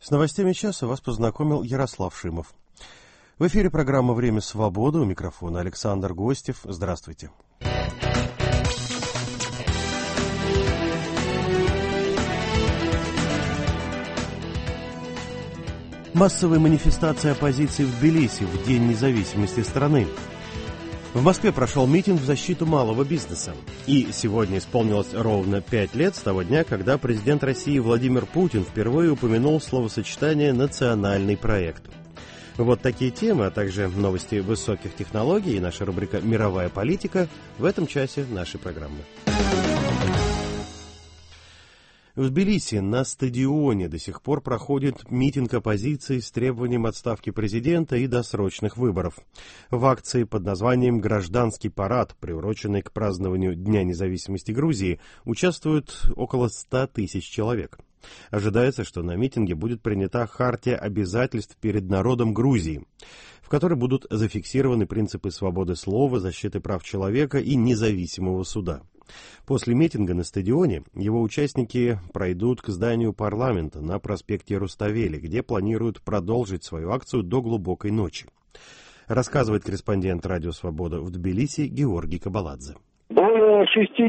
С новостями часа вас познакомил Ярослав Шимов. В эфире программа «Время свободы». У микрофона Александр Гостев. Здравствуйте. Массовая манифестация оппозиции в Тбилиси в День независимости страны. В Москве прошел митинг в защиту малого бизнеса. И сегодня исполнилось ровно 5 лет с того дня, когда президент России Владимир Путин впервые упомянул словосочетание «национальный проект». Вот такие темы, а также новости высоких технологий и наша рубрика «Мировая политика» в этом часе нашей программы. В Тбилиси на стадионе до сих пор проходит митинг оппозиции с требованием отставки президента и досрочных выборов. В акции под названием «Гражданский парад», приуроченный к празднованию Дня независимости Грузии, участвуют около 100 тысяч человек. Ожидается, что на митинге будет принята хартия обязательств перед народом Грузии, в которой будут зафиксированы принципы свободы слова, защиты прав человека и независимого суда. После митинга на стадионе его участники пройдут к зданию парламента на проспекте Руставели, где планируют продолжить свою акцию до глубокой ночи. Рассказывает корреспондент «Радио Свобода» в Тбилиси Георгий Кабаладзе. Более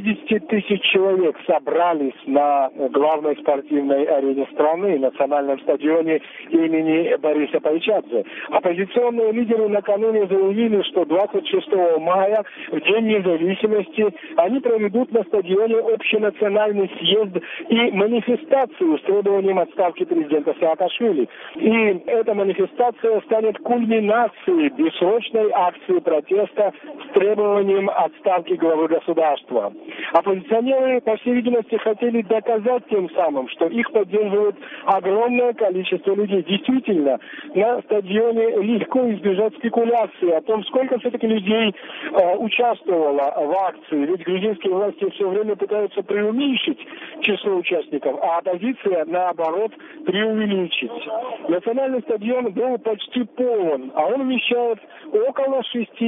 60 тысяч человек собрались на главной спортивной арене страны, национальном стадионе имени Бориса Пайчадзе. Оппозиционные лидеры накануне заявили, что 26 мая, в День независимости, они проведут на стадионе общенациональный съезд и манифестацию с требованием отставки президента Саакашвили. И эта манифестация станет кульминацией бессрочной акции протеста с требованием отставки главы государства. Оппозиционеры, по всей видимости, хотели доказать тем самым, что их поддерживает огромное количество людей. Действительно, на стадионе легко избежать спекуляции о том, сколько все-таки людей участвовало в акции. Ведь грузинские власти все время пытаются преуменьшить число участников, а оппозиция, наоборот, преувеличить. Национальный стадион был почти полон, а он вмещает около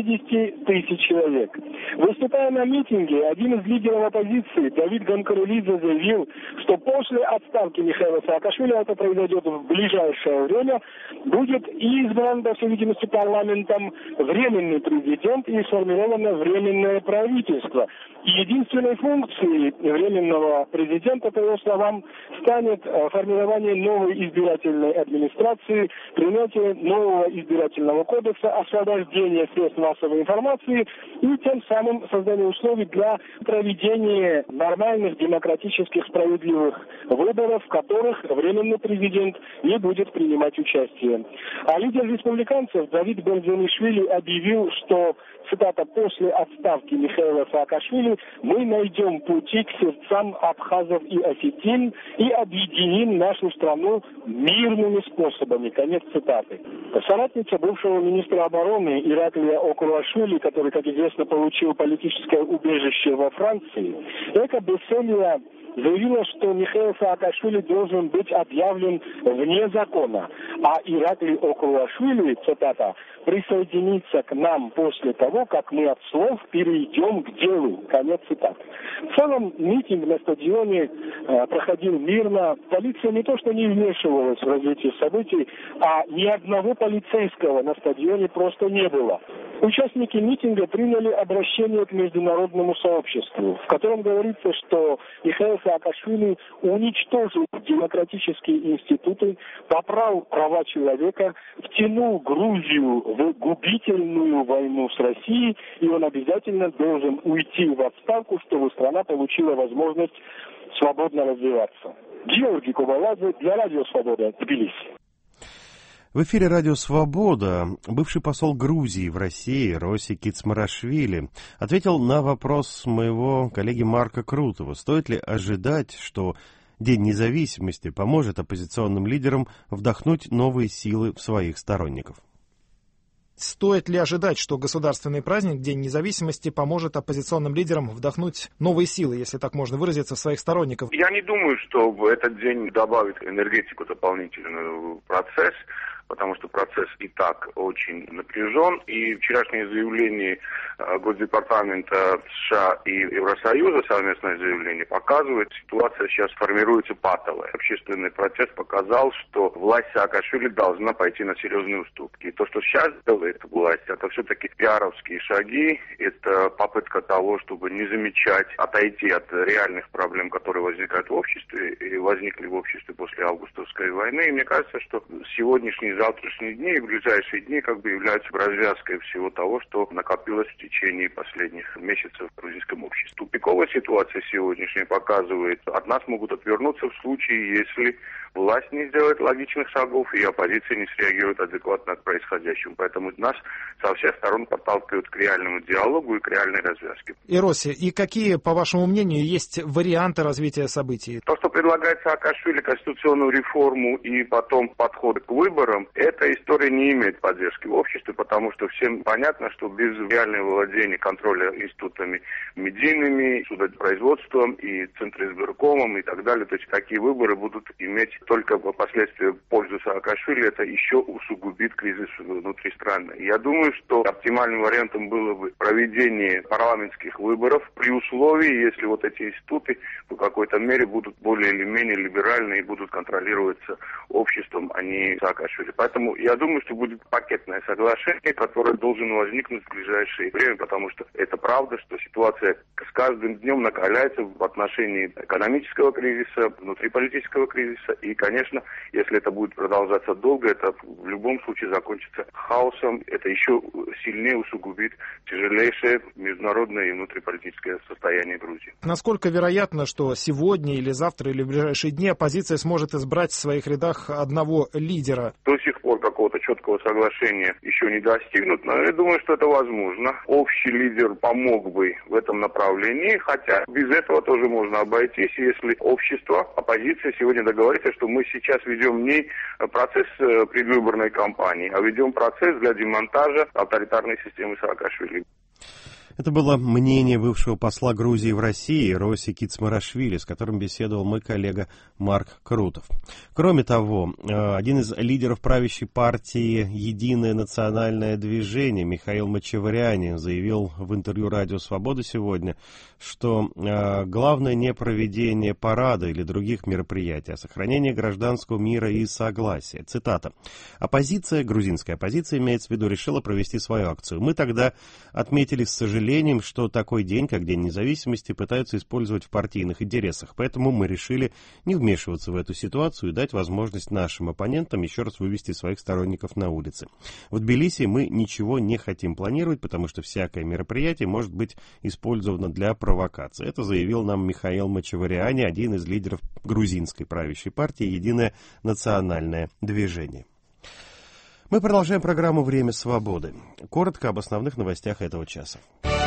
60 тысяч человек. Выступая на митинге, один из лидеров оппозиции, Давид Ганкарулидзе, заявил, что после отставки Михаила Саакашвили, это произойдет в ближайшее время, будет избран, по всей видимости, парламентом временный президент и сформировано временное правительство. И единственной функцией временного президента, по его словам, станет формирование новой избирательной администрации, принятие нового избирательного кодекса, освобождение средств массовой информации и тем самым создание условий для проведения нормальных, демократических, справедливых выборов, в которых временный президент не будет принимать участие. А лидер республиканцев Давид Бенземишвили объявил, что, цитата, «после отставки Михаила Саакашвили мы найдем пути к сердцам абхазов и осетин и объединим нашу страну мирными способами». Конец цитаты. Соратница бывшего министра обороны Ираклия Окруашвили, который, как известно, получил политическое убежище во Франции, Эка Бесселия заявила, что Михаил Саакашвили должен быть объявлен вне закона, а Ираклий Окруашвили, цитата, «присоединится к нам после того, как мы от слов перейдем к делу». Конец цитаты. В целом, митинг на стадионе проходил мирно. Полиция не то что не вмешивалась в развитие событий, а ни одного полицейского на стадионе просто не было. Участники митинга приняли обращение к международному сообществу, в котором говорится, что Михаил Саакашвили уничтожил демократические институты, поправил права человека, втянул Грузию в губительную войну с Россией, и он обязательно должен уйти в отставку, чтобы страна получила возможность свободно развиваться. Георгий Кабаладзе для Радио Свобода, Тбилиси. В эфире «Радио Свобода» бывший посол Грузии в России Роси Кицмарашвили ответил на вопрос моего коллеги Марка Крутова. Стоит ли ожидать, что День независимости поможет оппозиционным лидерам вдохнуть новые силы в своих сторонников? Стоит ли ожидать, что государственный праздник, День независимости, поможет оппозиционным лидерам вдохнуть новые силы, если так можно выразиться, в своих сторонников? Я не думаю, что этот день добавит энергетику дополнительную в процесс. потому что процесс и так очень напряжен. И вчерашнее заявление Госдепартамента США и Евросоюза, совместное заявление, показывает, ситуация сейчас формируется патовая. Общественный протест показал, что власть Саакашвили должна пойти на серьезные уступки. И то, что сейчас делает власть, это все-таки пиаровские шаги, это попытка того, чтобы не замечать, отойти от реальных проблем, которые возникают в обществе и возникли в обществе после августовской войны. И мне кажется, что сегодняшние и завтрашние дни и ближайшие дни являются развязкой всего того, что накопилось в течение последних месяцев в грузинском обществе. Тупиковая ситуация сегодняшняя показывает, от нас могут отвернуться в случае, если власть не сделает логичных шагов и оппозиция не среагирует адекватно к происходящему. Поэтому нас со всех сторон подталкивают к реальному диалогу и к реальной развязке. Ироси, и какие, по вашему мнению, есть варианты развития событий? То, что предлагает Саакашвили, конституционную реформу и потом подход к выборам, эта история не имеет поддержки в обществе, потому что всем понятно, что без реального владения контроля институтами медийными, судопроизводством и Центризбиркомом и так далее, то есть такие выборы будут иметь только впоследствии пользу Саакашвили, это еще усугубит кризис внутри страны. Я думаю, что оптимальным вариантом было бы проведение парламентских выборов при условии, если вот эти институты в какой-то мере будут более или менее либеральны и будут контролироваться обществом, а не Саакашвили. Поэтому я думаю, что будет пакетное соглашение, которое должен возникнуть в ближайшее время, потому что это правда, что ситуация с каждым днем накаляется в отношении экономического кризиса, внутриполитического кризиса. И, конечно, если это будет продолжаться долго, это в любом случае закончится хаосом. Это еще сильнее усугубит тяжелейшее международное и внутриполитическое состояние Грузии. Насколько вероятно, что сегодня или завтра или в ближайшие дни оппозиция сможет избрать в своих рядах одного лидера? До сих пор какого-то четкого соглашения еще не достигнут, но я думаю, что это возможно. Общий лидер помог бы в этом направлении, хотя без этого тоже можно обойтись, если общество, оппозиция сегодня договорится, что мы сейчас ведем не процесс предвыборной кампании, а ведем процесс для демонтажа авторитарной системы Саакашвили. Это было мнение бывшего посла Грузии в России Роси Кицмарашвили, с которым беседовал мой коллега Марк Крутов. Кроме того, один из лидеров правящей партии «Единое национальное движение» Михаил Мачеварянин заявил в интервью «Радио Свобода» сегодня, что главное не проведение парада или других мероприятий, а сохранение гражданского мира и согласия. Цитата. «Оппозиция, грузинская оппозиция, имеется в виду, решила провести свою акцию. Мы тогда отметили с сожалением, что такой день, как День независимости, пытаются использовать в партийных интересах. Поэтому мы решили не вмешиваться в эту ситуацию и дать возможность нашим оппонентам еще раз вывести своих сторонников на улицы. В Тбилиси мы ничего не хотим планировать, потому что всякое мероприятие может быть использовано для провокации». Это заявил нам Михаил Мачеваряни, один из лидеров грузинской правящей партии «Единое национальное движение». Мы продолжаем программу «Время свободы». Коротко об основных новостях этого часа.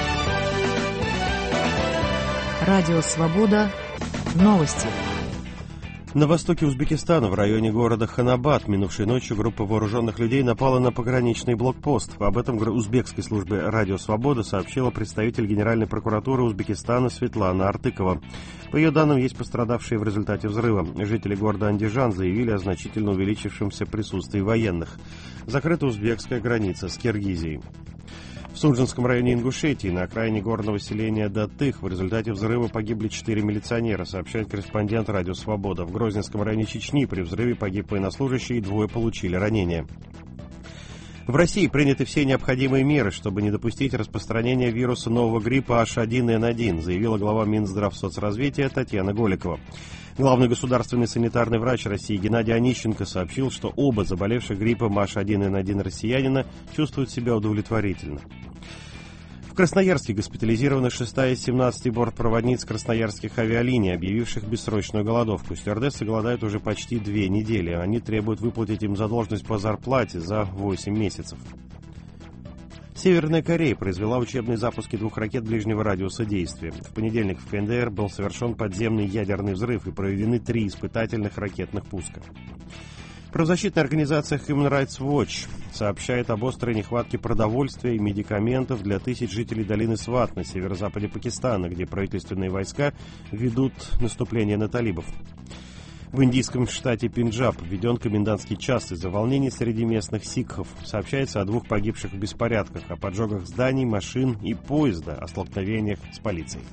Радио «Свобода». Новости. На востоке Узбекистана, в районе города Ханабад, минувшей ночью группа вооруженных людей напала на пограничный блокпост. Об этом узбекской службе «Радио Свобода» сообщила представитель Генеральной прокуратуры Узбекистана Светлана Артыкова. По ее данным, есть пострадавшие в результате взрыва. Жители города Андижан заявили о значительно увеличившемся присутствии военных. Закрыта узбекская граница с Киргизией. В Судженском районе Ингушетии, на окраине горного селения Датых, в результате взрыва погибли 4 милиционера, сообщает корреспондент «Радио Свобода». В Грозненском районе Чечни при взрыве погиб военнослужащий и 2 получили ранения. В России приняты все необходимые меры, чтобы не допустить распространения вируса нового гриппа H1N1, заявила глава Минздравсоцразвития Татьяна Голикова. Главный государственный санитарный врач России Геннадий Онищенко сообщил, что оба заболевших гриппом H1N1 россиянина чувствуют себя удовлетворительно. В Красноярске госпитализированы 6-я из 17 бортпроводниц красноярских авиалиний, объявивших бессрочную голодовку. Стюардессы голодают уже почти 2 недели. Они требуют выплатить им задолженность по зарплате за 8 месяцев. Северная Корея произвела учебные запуски 2 ракет ближнего радиуса действия. В понедельник в КНДР был совершен подземный ядерный взрыв и проведены 3 испытательных ракетных пуска. Правозащитная организация Human Rights Watch сообщает об острой нехватке продовольствия и медикаментов для тысяч жителей долины Сват на северо-западе Пакистана, где правительственные войска ведут наступление на талибов. В индийском штате Пенджаб введен комендантский час из-за волнений среди местных сикхов. Сообщается о 2 погибших в беспорядках, о поджогах зданий, машин и поезда, о столкновениях с полицией.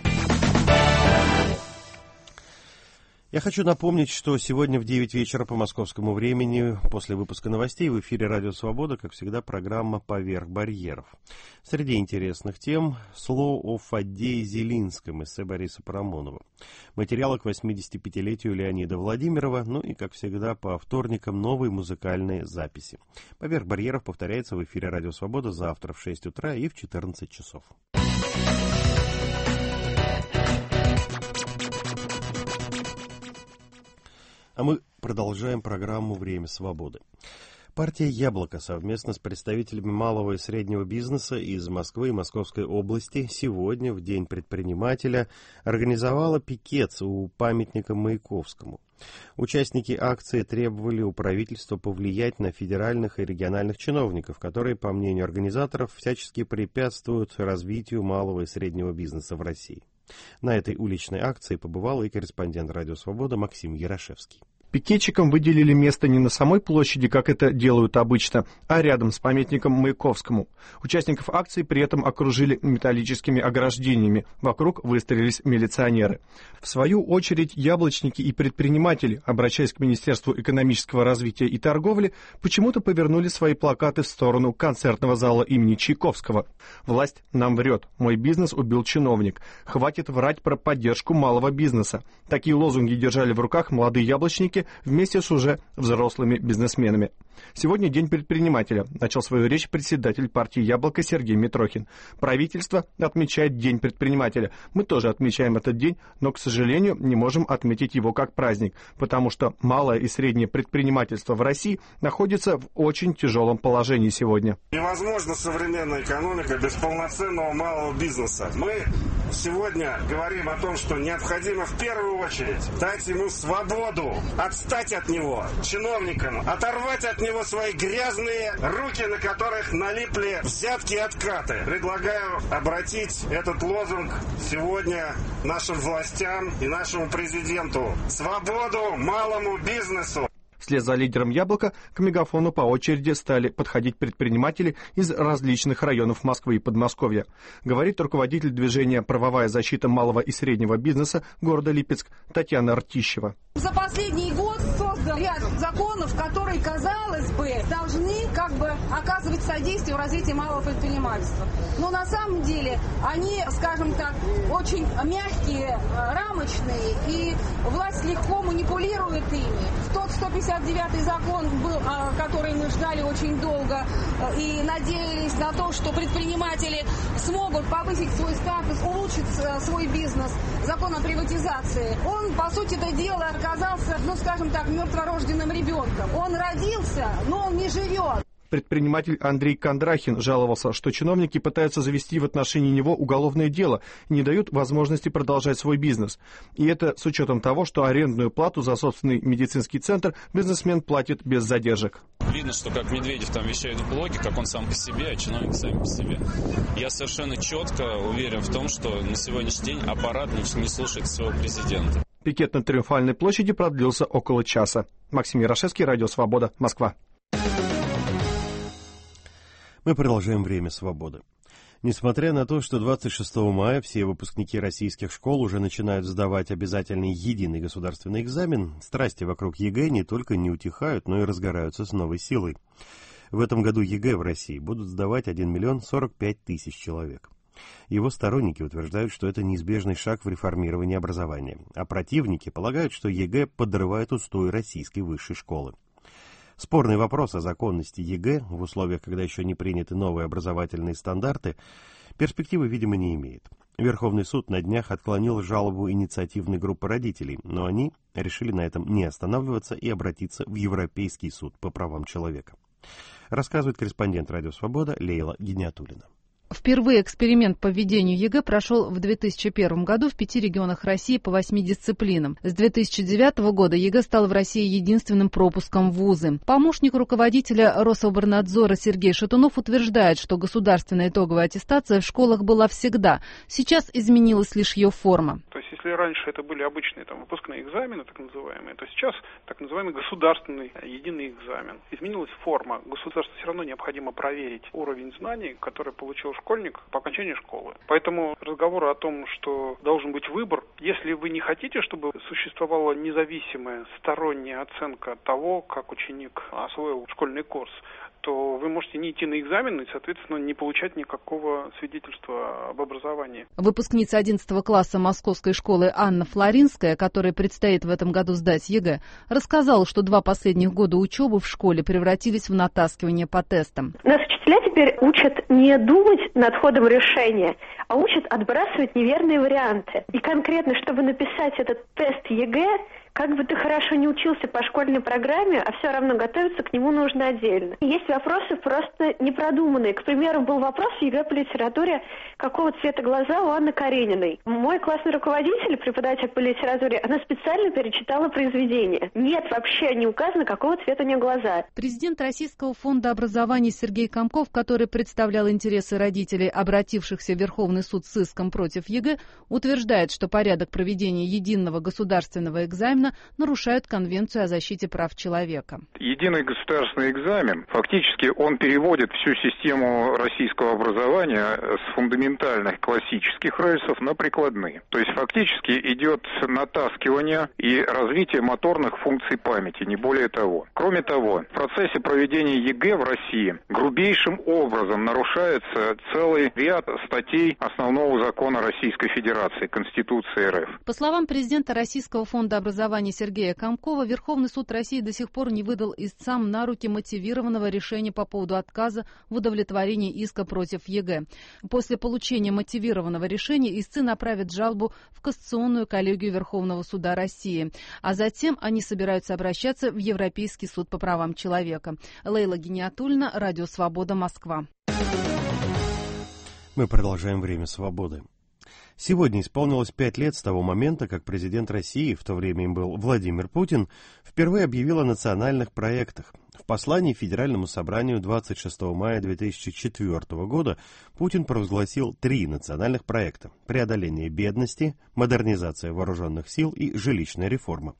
Я хочу напомнить, что сегодня в 9 вечера по московскому времени, после выпуска новостей, в эфире «Радио Свобода», как всегда, программа «Поверх барьеров». Среди интересных тем «Слово о Фаддее Зелинском» эссе Бориса Парамонова. Материалы к 85-летию Леонида Владимирова, ну и, как всегда, по вторникам новые музыкальные записи. «Поверх барьеров» повторяется в эфире «Радио Свобода» завтра в 6 утра и в 14 часов. А мы продолжаем программу «Время свободы». Партия «Яблоко» совместно с представителями малого и среднего бизнеса из Москвы и Московской области сегодня, в День предпринимателя, организовала пикет у памятника Маяковскому. Участники акции требовали у правительства повлиять на федеральных и региональных чиновников, которые, по мнению организаторов, всячески препятствуют развитию малого и среднего бизнеса в России. На этой уличной акции побывал и корреспондент «Радио Свобода» Максим Ярошевский. Пикетчикам выделили место не на самой площади, как это делают обычно, а рядом с памятником Маяковскому. Участников акции при этом окружили металлическими ограждениями. Вокруг выстроились милиционеры. В свою очередь, яблочники и предприниматели, обращаясь к Министерству экономического развития и торговли, почему-то повернули свои плакаты в сторону концертного зала имени Чайковского. «Власть нам врет. Мой бизнес убил чиновник. Хватит врать про поддержку малого бизнеса». Такие лозунги держали в руках молодые яблочники вместе с уже взрослыми бизнесменами. Сегодня День предпринимателя. Начал свою речь председатель партии «Яблоко» Сергей Митрохин. Правительство отмечает День предпринимателя. Мы тоже отмечаем этот день, но, к сожалению, не можем отметить его как праздник, потому что малое и среднее предпринимательство в России находится в очень тяжелом положении сегодня. Невозможна современная экономика без полноценного малого бизнеса. Мы сегодня говорим о том, что необходимо в первую очередь дать ему свободу, отстать от него, чиновникам, оторвать от него свои грязные руки, на которых налипли взятки и откаты. Предлагаю обратить этот лозунг сегодня нашим властям и нашему президенту. Свободу малому бизнесу. Вслед за лидером «Яблока» к мегафону по очереди стали подходить предприниматели из различных районов Москвы и Подмосковья. Говорит руководитель движения «Правовая защита малого и среднего бизнеса» города Липецк Татьяна Ртищева. За последний год создан ряд законов, которые, казалось бы, должны оказывать содействие в развитии малого предпринимательства. Но на самом деле они, скажем так, очень мягкие, рамочные, и власть легко манипулирует ими. Тот 159-й закон был, который мы ждали очень долго и надеялись на то, что предприниматели смогут повысить свой статус, улучшить свой бизнес. Закон о приватизации. Он, по сути дела, оказался, скажем так, мертворожденным ребенком. Он родился, но он не живет. Предприниматель Андрей Кондрахин жаловался, что чиновники пытаются завести в отношении него уголовное дело и не дают возможности продолжать свой бизнес. И это с учетом того, что арендную плату за собственный медицинский центр бизнесмен платит без задержек. Видно, что как Медведев там вещает в блоге, как он сам по себе, а чиновники сами по себе. Я совершенно четко уверен в том, что на сегодняшний день аппарат не слушает своего президента. Пикет на Триумфальной площади продлился около часа. Максим Ярошевский, Радио Свобода, Москва. Мы продолжаем «Время свободы». Несмотря на то, что 26 мая все выпускники российских школ уже начинают сдавать обязательный единый государственный экзамен, страсти вокруг ЕГЭ не только не утихают, но и разгораются с новой силой. В этом году ЕГЭ в России будут сдавать 1 045 000 человек. Его сторонники утверждают, что это неизбежный шаг в реформировании образования, а противники полагают, что ЕГЭ подрывает устои российской высшей школы. Спорный вопрос о законности ЕГЭ в условиях, когда еще не приняты новые образовательные стандарты, перспективы, видимо, не имеет. Верховный суд на днях отклонил жалобу инициативной группы родителей, но они решили на этом не останавливаться и обратиться в Европейский суд по правам человека. Рассказывает корреспондент «Радио Свобода» Лейла Гиниатуллина. Впервые эксперимент по введению ЕГЭ прошел в 2001 году в 5 регионах России по 8 дисциплинам. С 2009 года ЕГЭ стал в России единственным пропуском в вузы. Помощник руководителя Рособорнадзора Сергей Шатунов утверждает, что государственная итоговая аттестация в школах была всегда. Сейчас изменилась лишь ее форма. То есть, если раньше это были обычные выпускные экзамены, так называемые, то сейчас так называемый государственный единый экзамен. Изменилась форма. Государству все равно необходимо проверить уровень знаний, который получил школьник по окончании школы. Поэтому разговоры о том, что должен быть выбор, если вы не хотите, чтобы существовала независимая сторонняя оценка того, как ученик освоил школьный курс, то вы можете не идти на экзамен и, соответственно, не получать никакого свидетельства об образовании. Выпускница 11 класса Московской школы Анна Флоринская, которой предстоит в этом году сдать ЕГЭ, рассказала, что 2 последних года учебы в школе превратились в натаскивание по тестам. Нас учителя теперь учат не думать над ходом решения, а учат отбрасывать неверные варианты. И конкретно, чтобы написать этот тест ЕГЭ, как бы ты хорошо не учился по школьной программе, а все равно готовиться к нему нужно отдельно. Есть вопросы просто непродуманные. К примеру, был вопрос в ЕГЭ по литературе, какого цвета глаза у Анны Карениной. Мой классный руководитель, преподаватель по литературе, она специально перечитала произведение. Нет, вообще не указано, какого цвета у нее глаза. Президент Российского фонда образования Сергей Комков, который представлял интересы родителей, обратившихся в Верховный суд с иском против ЕГЭ, утверждает, что порядок проведения единого государственного экзамена нарушают Конвенцию о защите прав человека. Единый государственный экзамен, фактически он переводит всю систему российского образования с фундаментальных классических рельсов на прикладные. То есть фактически идет натаскивание и развитие моторных функций памяти, не более того. Кроме того, в процессе проведения ЕГЭ в России грубейшим образом нарушается целый ряд статей основного закона Российской Федерации, Конституции РФ. По словам президента Российского фонда образования Сергея Комкова, Верховный суд России до сих пор не выдал истцам на руки мотивированного решения по поводу отказа в удовлетворении иска против ЕГЭ. После получения мотивированного решения истцы направят жалобу в Кассационную коллегию Верховного суда России, а затем они собираются обращаться в Европейский суд по правам человека. Лейла Гиниатульна, Радио Свобода, Москва. Мы продолжаем «Время свободы». Сегодня исполнилось 5 лет с того момента, как президент России, в то время им был Владимир Путин, впервые объявил о национальных проектах. В послании Федеральному собранию 26 мая 2004 года Путин провозгласил 3 национальных проекта: преодоление бедности, модернизация вооруженных сил и жилищная реформа.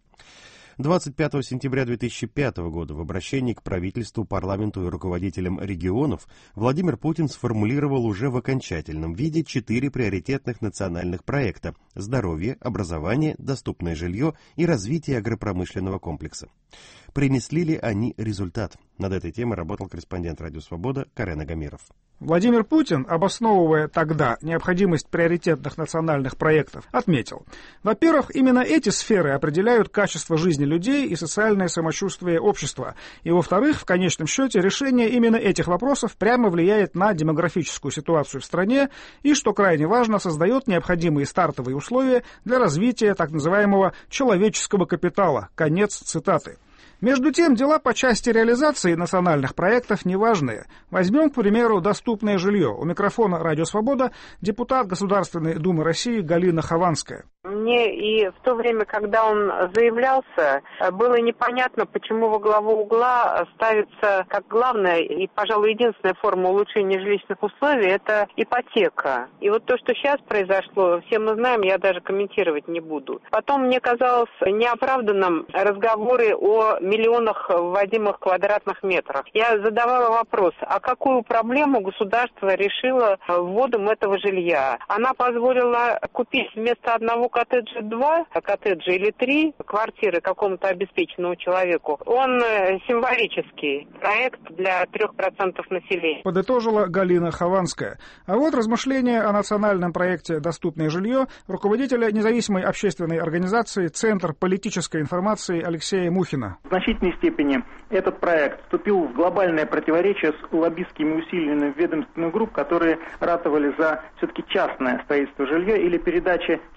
25 сентября 2005 года в обращении к правительству, парламенту и руководителям регионов Владимир Путин сформулировал уже в окончательном виде 4 приоритетных национальных проекта: здоровье, образование, доступное жилье и развитие агропромышленного комплекса. Принесли ли они результат? Над этой темой работал корреспондент «Радио Свобода» Карен Агамиров. Владимир Путин, обосновывая тогда необходимость приоритетных национальных проектов, отметил: во-первых, именно эти сферы определяют качество жизни людей и социальное самочувствие общества, и, во-вторых, в конечном счете, решение именно этих вопросов прямо влияет на демографическую ситуацию в стране и, что крайне важно, создает необходимые стартовые условия для развития так называемого человеческого капитала. Конец цитаты. Между тем, дела по части реализации национальных проектов неважные. Возьмем, к примеру, доступное жилье. У микрофона «Радио Свобода» депутат Государственной Думы России Галина Хованская. Мне и в то время, когда он заявлялся, было непонятно, почему во главу угла ставится как главная и, пожалуй, единственная форма улучшения жилищных условий – это ипотека. И вот то, что сейчас произошло, все мы знаем, я даже комментировать не буду. Потом мне казалось неоправданным разговоры о миллионах вводимых квадратных метров. Я задавала вопрос, а какую проблему государство решило вводом этого жилья? Она позволила купить вместо одного коттеджа 2 коттеджа или 3 квартиры какому-то обеспеченному человеку. Он символический проект для 3% населения. Подытожила Галина Хованская. А вот размышления о национальном проекте «Доступное жилье» руководителя независимой общественной организации «Центр политической информации» Алексея Мухина. В значительной степени этот проект вступил в глобальное противоречие с лоббистскими усилиями ведомственных групп, которые ратовали за все-таки частное строительство жилья или передача частным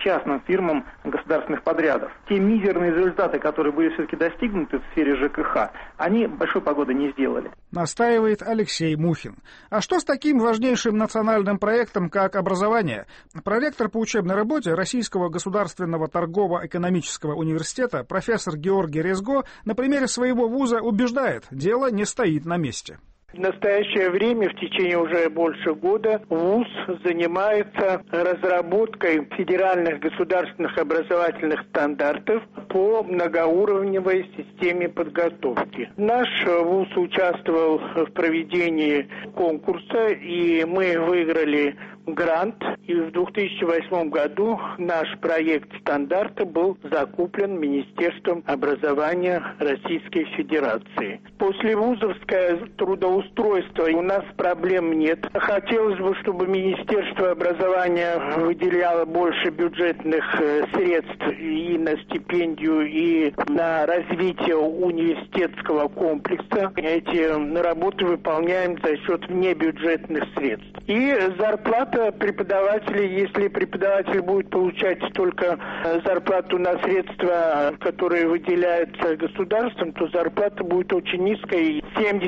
фирмам государственных подрядов. Те мизерные результаты, которые были все-таки достигнуты в сфере ЖКХ, они большой погоды не сделали. Настаивает Алексей Мухин. А что с таким важнейшим национальным проектом, как образование? Проректор по учебной работе Российского государственного торгово-экономического университета профессор Георгий Резго на примере своего вуза убеждает, дело не стоит на месте. В настоящее время, в течение уже больше года, ВУЗ занимается разработкой федеральных государственных образовательных стандартов по многоуровневой системе подготовки. Наш ВУЗ участвовал в проведении конкурса, и мы выиграли грант, и в 2008 году наш проект стандарта был закуплен Министерством образования Российской Федерации. После вузовское трудоустройство у нас проблем нет. Хотелось бы, чтобы Министерство образования выделяло больше бюджетных средств и на стипендию, и на развитие университетского комплекса. Эти работы выполняем за счет внебюджетных средств. И зарплата преподавателей, если преподаватель будет получать только зарплату на средства, которые выделяются государством, то зарплата будет очень низкая, и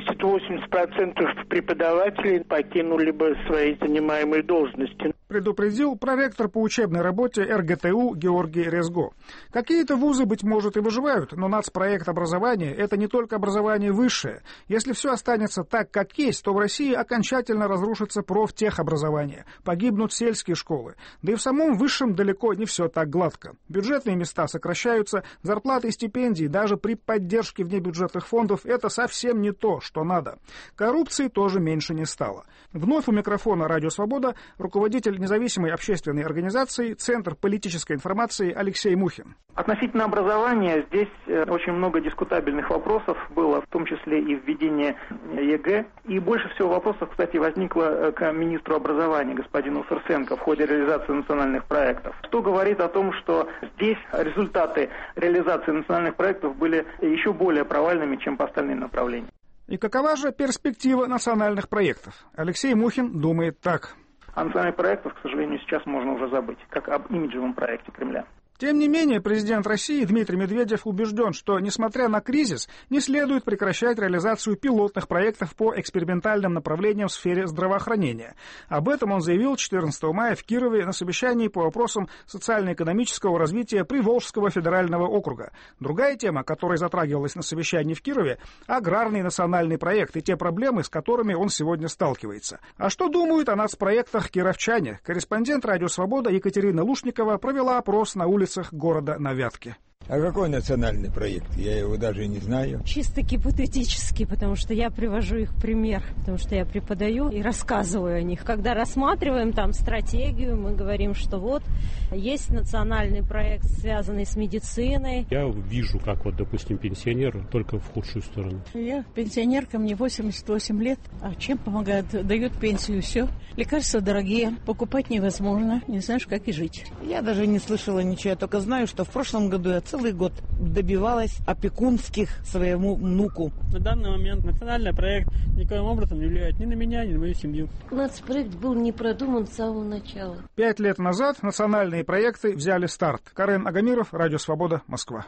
70-80% преподавателей покинули бы свои занимаемые должности. Предупредил проректор по учебной работе РГТУ Георгий Резго. Какие-то вузы, быть может, и выживают, но нацпроект образования – это не только образование высшее. Если все останется так, как есть, то в России окончательно разрушится профтехобразование, погибнут сельские школы. Да и в самом высшем далеко не все так гладко. Бюджетные места сокращаются, зарплаты и стипендии даже при поддержке внебюджетных фондов – это совсем не то, что надо. Коррупции тоже меньше не стало. Вновь у микрофона «Радио Свобода» руководитель независимой общественной организации «Центр политической информации» Алексей Мухин. Относительно образования здесь очень много дискутабельных вопросов было, в том числе и введение ЕГЭ. И больше всего вопросов, кстати, возникло к министру образования, господину Фирсенко, в ходе реализации национальных проектов. Что говорит о том, что здесь результаты реализации национальных проектов были еще более провальными, чем по остальным направлениям. И какова же перспектива национальных проектов? Алексей Мухин думает так. О национальных проектах, к сожалению, сейчас можно уже забыть, как об имиджевом проекте Кремля. Тем не менее, президент России Дмитрий Медведев убежден, что, несмотря на кризис, не следует прекращать реализацию пилотных проектов по экспериментальным направлениям в сфере здравоохранения. Об этом он заявил 14 мая в Кирове на совещании по вопросам социально-экономического развития Приволжского федерального округа. Другая тема, которая затрагивалась на совещании в Кирове – аграрный национальный проект и те проблемы, с которыми он сегодня сталкивается. А что думают о нацпроектах кировчане? Корреспондент «Радио Свобода» Екатерина Лушникова провела опрос на улице города на Вятке. А какой национальный проект? Я его даже не знаю. Чисто гипотетический, потому что я привожу их в пример, потому что я преподаю и рассказываю о них. Когда рассматриваем там стратегию, мы говорим, что вот есть национальный проект, связанный с медициной. Я вижу, как вот, допустим, пенсионер только в худшую сторону. Я пенсионерка, мне 88 лет. А чем помогают? Дают пенсию, все. Лекарства дорогие, покупать невозможно, не знаешь, как и жить. Я даже не слышала ничего, я только знаю, что в прошлом году я целый год добивалась опекунских своему внуку. На данный момент национальный проект никоим образом не влияет ни на меня, ни на мою семью. Нацпроект был не продуман с самого начала. 5 лет назад национальные проекты взяли старт. Карен Агамиров, Радио Свобода, Москва.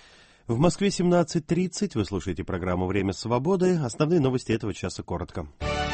В Москве 17:30. Вы слушаете программу «Время свободы». Основные новости этого часа коротко.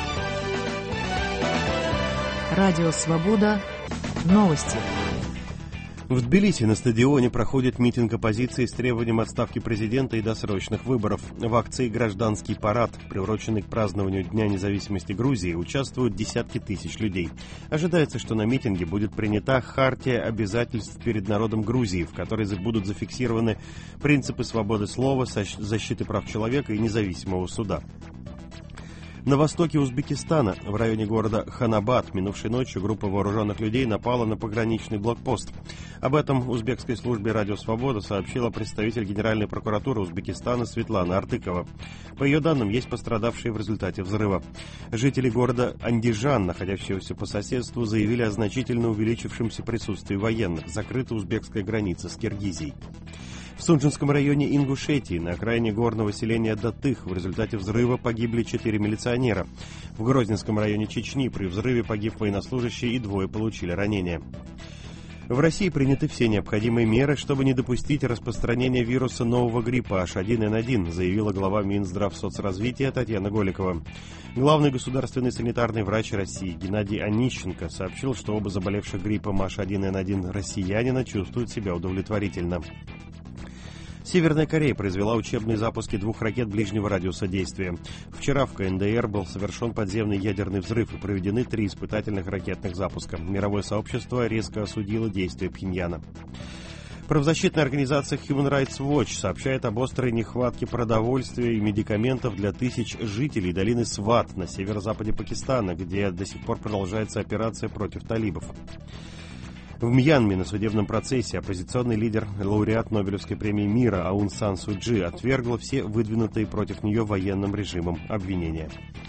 Радио Свобода. Новости. В Тбилиси на стадионе проходит митинг оппозиции с требованием отставки президента и досрочных выборов. В акции «Гражданский парад», приуроченный к празднованию Дня независимости Грузии, участвуют десятки тысяч людей. Ожидается, что на митинге будет принята хартия обязательств перед народом Грузии, в которой будут зафиксированы принципы свободы слова, защиты прав человека и независимого суда. На востоке Узбекистана, в районе города Ханабад, минувшей ночью группа вооруженных людей напала на пограничный блокпост. Об этом узбекской службе «Радио Свобода» сообщила представитель Генеральной прокуратуры Узбекистана Светлана Артыкова. По ее данным, есть пострадавшие в результате взрыва. Жители города Андижан, находящегося по соседству, заявили о значительно увеличившемся присутствии военных. Закрыта узбекская граница с Киргизией. В Сунжинском районе Ингушетии, на окраине горного селения Датых, в результате взрыва погибли 4 милиционера. В Грозненском районе Чечни при взрыве погиб военнослужащий и 2 получили ранения. В России приняты все необходимые меры, чтобы не допустить распространения вируса нового гриппа H1N1, заявила глава Минздравсоцразвития Татьяна Голикова. Главный государственный санитарный врач России Геннадий Онищенко сообщил, что оба заболевших гриппом H1N1 россиянина чувствуют себя удовлетворительно. Северная Корея произвела учебные запуски 2 ракет ближнего радиуса действия. Вчера в КНДР был совершен подземный ядерный взрыв и проведены 3 испытательных ракетных запуска. Мировое сообщество резко осудило действия Пхеньяна. Правозащитная организация Human Rights Watch сообщает об острой нехватке продовольствия и медикаментов для тысяч жителей долины Сват на северо-западе Пакистана, где до сих пор продолжается операция против талибов. В Мьянме на судебном процессе оппозиционный лидер, лауреат Нобелевской премии мира Аун Сан Су Чжи отвергла все выдвинутые против нее военным режимом обвинения.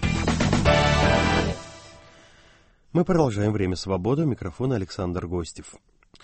Мы продолжаем «Время свободы». У микрофона Александр Гостев.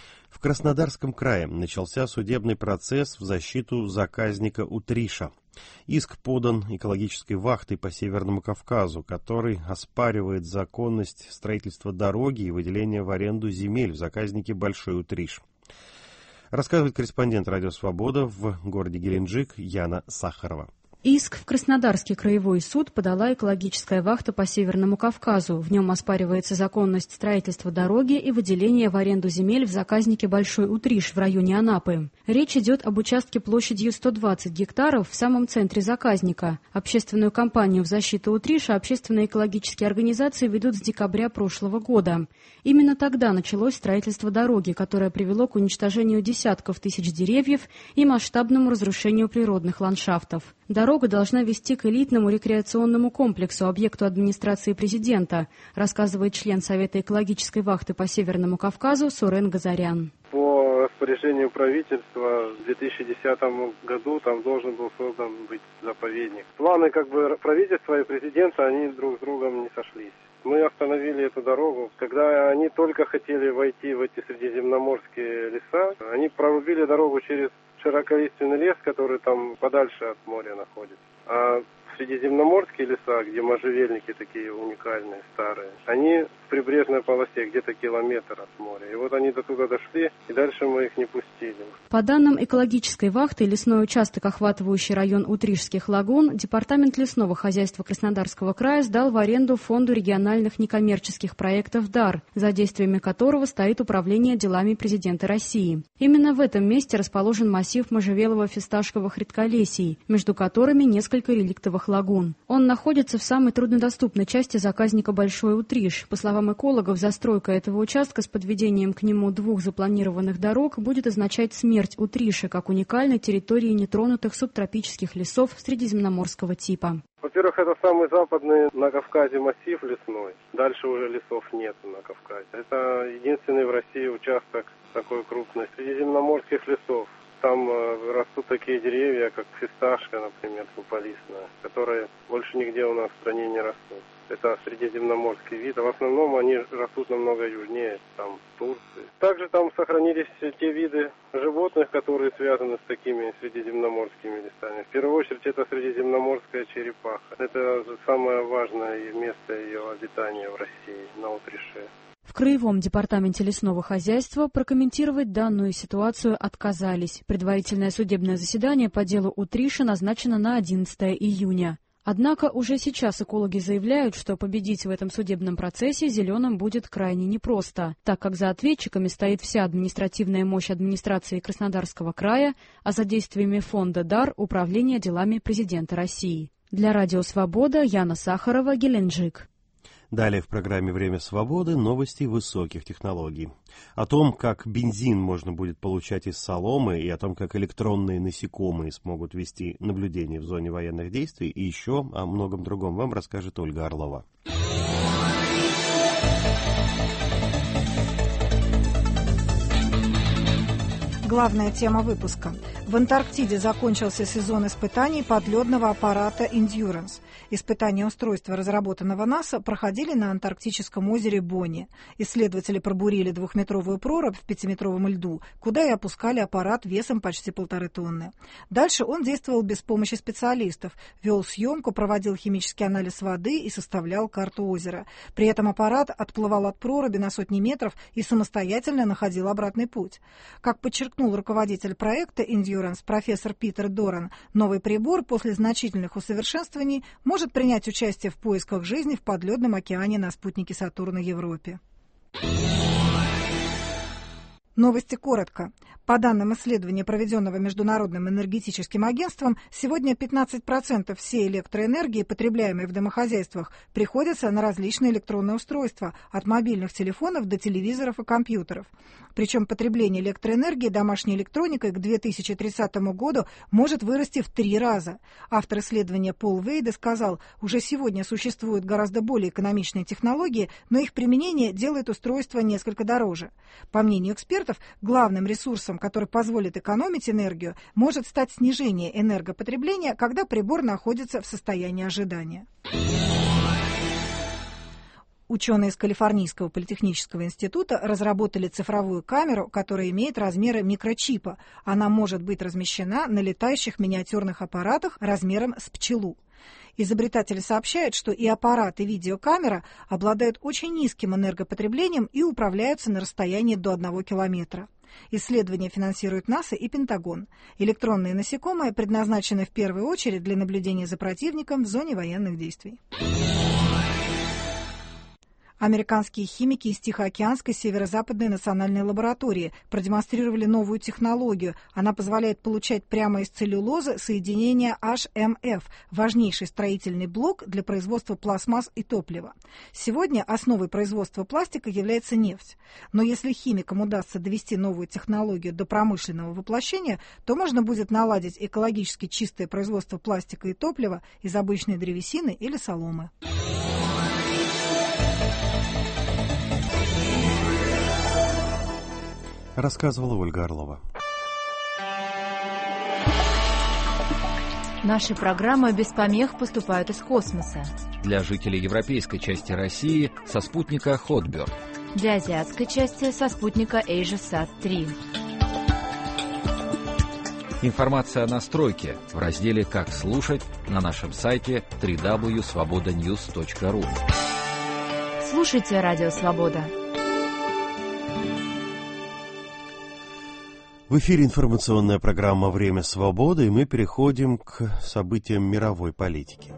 В Краснодарском крае начался судебный процесс в защиту заказника Утриша. Иск подан экологической вахтой по Северному Кавказу, который оспаривает законность строительства дороги и выделения в аренду земель в заказнике Большой Утриш. Рассказывает корреспондент «Радио Свобода» в городе Геленджик Яна Сахарова. Иск в Краснодарский краевой суд подала экологическая вахта по Северному Кавказу. В нем оспаривается законность строительства дороги и выделения в аренду земель в заказнике Большой Утриш в районе Анапы. Речь идет об участке площадью 120 гектаров в самом центре заказника. Общественную кампанию в защиту Утриша общественные экологические организации ведут с декабря прошлого года. Именно тогда началось строительство дороги, которое привело к уничтожению десятков тысяч деревьев и масштабному разрушению природных ландшафтов. Дорога должна вести к элитному рекреационному комплексу, объекту администрации президента, рассказывает член Совета экологической вахты по Северному Кавказу Сурен Газарян. По распоряжению правительства в 2010 году там должен был создан быть заповедник. Планы правительства и президента, они друг с другом не сошлись. Мы остановили эту дорогу. Когда они только хотели войти в эти средиземноморские леса, они прорубили дорогу через широколиственный лес, который там подальше от моря находится. А средиземноморские леса, где можжевельники такие уникальные, старые, они в прибрежной полосе, где-то километр от моря. И вот они до туда дошли, и дальше мы их не пустили. По данным экологической вахты, лесной участок, охватывающий район Утришских лагун, Департамент лесного хозяйства Краснодарского края сдал в аренду Фонду региональных некоммерческих проектов «ДАР», за действиями которого стоит Управление делами президента России. Именно в этом месте расположен массив можжевелово-фисташковых редколесий, между которыми несколько реликтовых лагун. Он находится в самой труднодоступной части заказника Большой Утриш. По словам экологов, застройка этого участка с подведением к нему 2 запланированных дорог будет означать смерть Утриша как уникальной территории нетронутых субтропических лесов средиземноморского типа. Во-первых, это самый западный на Кавказе массив лесной. Дальше уже лесов нет на Кавказе. Это единственный в России участок такой крупный средиземноморских лесов. Там растут такие деревья, как фисташка, например, двуполистная, которые больше нигде у нас в стране не растут. Это средиземноморский вид, а в основном они растут намного южнее, там, в Турции. Также там сохранились те виды животных, которые связаны с такими средиземноморскими лесами. В первую очередь это средиземноморская черепаха. Это самое важное место ее обитания в России, на Утрише. В Краевом департаменте лесного хозяйства прокомментировать данную ситуацию отказались. Предварительное судебное заседание по делу Утриша назначено на 11 июня. Однако уже сейчас экологи заявляют, что победить в этом судебном процессе зеленым будет крайне непросто, так как за ответчиками стоит вся административная мощь администрации Краснодарского края, а за действиями фонда «ДАР» — Управление делами президента России. Для Радио Свобода Яна Сахарова, Геленджик. Далее в программе «Время свободы» новости высоких технологий. О том, как бензин можно будет получать из соломы, и о том, как электронные насекомые смогут вести наблюдение в зоне военных действий, и еще о многом другом вам расскажет Ольга Орлова. Главная тема выпуска. В Антарктиде закончился сезон испытаний подледного аппарата «Эндюранс». Испытания устройства, разработанного НАСА, проходили на антарктическом озере Бонни. Исследователи пробурили 2-метровую прорубь в 5-метровом льду, куда и опускали аппарат весом почти 1,5 тонны. Дальше он действовал без помощи специалистов, вел съемку, проводил химический анализ воды и составлял карту озера. При этом аппарат отплывал от проруби на сотни метров и самостоятельно находил обратный путь. Как подчеркнул руководитель проекта «Эндюранс», профессор Питер Доран, новый прибор после значительных усовершенствований может принять участие в поисках жизни в подледном океане на спутнике Сатурна Европе. Новости коротко. По данным исследования, проведенного Международным энергетическим агентством, сегодня 15% всей электроэнергии, потребляемой в домохозяйствах, приходится на различные электронные устройства, от мобильных телефонов до телевизоров и компьютеров. Причем потребление электроэнергии домашней электроникой к 2030 году может вырасти в 3 раза. Автор исследования Пол Вейде сказал, уже сегодня существуют гораздо более экономичные технологии, но их применение делает устройство несколько дороже. По мнению экспертов, главным ресурсом, который позволит экономить энергию, может стать снижение энергопотребления, когда прибор находится в состоянии ожидания. Ученые из Калифорнийского политехнического института разработали цифровую камеру, которая имеет размеры микрочипа. Она может быть размещена на летающих миниатюрных аппаратах размером с пчелу. Изобретатели сообщают, что и аппарат, и видеокамера обладают очень низким энергопотреблением и управляются на расстоянии до 1 километра. Исследование финансирует НАСА и Пентагон. Электронные насекомые предназначены в первую очередь для наблюдения за противником в зоне военных действий. Американские химики из Тихоокеанской северо-западной национальной лаборатории продемонстрировали новую технологию. Она позволяет получать прямо из целлюлозы соединение HMF, важнейший строительный блок для производства пластмасс и топлива. Сегодня основой производства пластика является нефть. Но если химикам удастся довести новую технологию до промышленного воплощения, то можно будет наладить экологически чистое производство пластика и топлива из обычной древесины или соломы. Рассказывала Ольга Орлова. Наши программы без помех поступают из космоса. Для жителей европейской части России со спутника Hotbird. Для азиатской части со спутника AsiaSat-3. Информация о настройке в разделе «Как слушать» на нашем сайте www.svobodanews.ru. Слушайте Радио Свобода. В эфире информационная программа «Время свободы», и мы переходим к событиям мировой политики.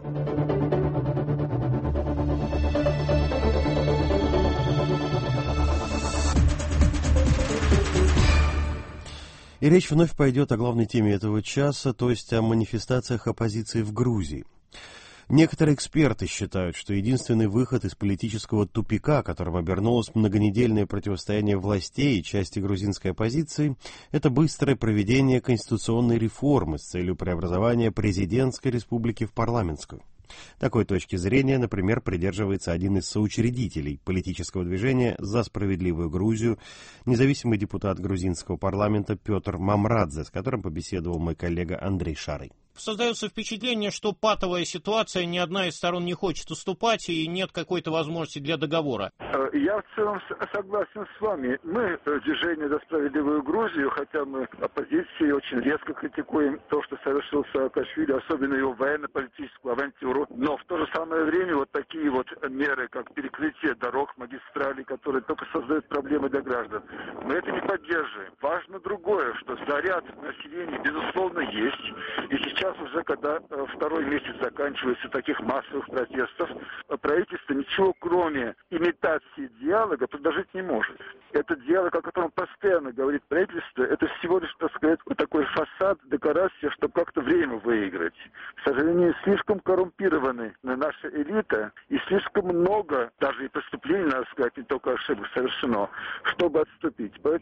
И речь вновь пойдет о главной теме этого часа, то есть о манифестациях оппозиции в Грузии. Некоторые эксперты считают, что единственный выход из политического тупика, которым обернулось многонедельное противостояние властей и части грузинской оппозиции, это быстрое проведение конституционной реформы с целью преобразования президентской республики в парламентскую. Такой точки зрения, например, придерживается один из соучредителей политического движения «За справедливую Грузию», независимый депутат грузинского парламента Петр Мамрадзе, с которым побеседовал мой коллега Андрей Шарый. Создается впечатление, что патовая ситуация, ни одна из сторон не хочет уступать и нет какой-то возможности для договора. Я в целом согласен с вами. Мы, движение «За справедливую Грузию», хотя мы оппозиции очень резко критикуем то, что совершил Саакашвили, особенно его военно-политическую авантюру, но в то же самое время вот такие вот меры, как перекрытие дорог, магистралей, которые только создают проблемы для граждан, мы это не поддерживаем. Важно другое, что заряд населения, безусловно, есть. И сейчас уже, когда второй месяц заканчивается таких массовых протестов, правительство ничего, кроме имитации диалога, предложить не может. Этот диалог, о котором постоянно говорит правительство, это всего лишь, так сказать, вот такой фасад, декорация, чтобы как-то время выиграть. К сожалению, слишком коррумпированы наша элита, и слишком много, даже и преступлений, надо сказать, не только ошибок совершено, чтобы отступить. Поэтому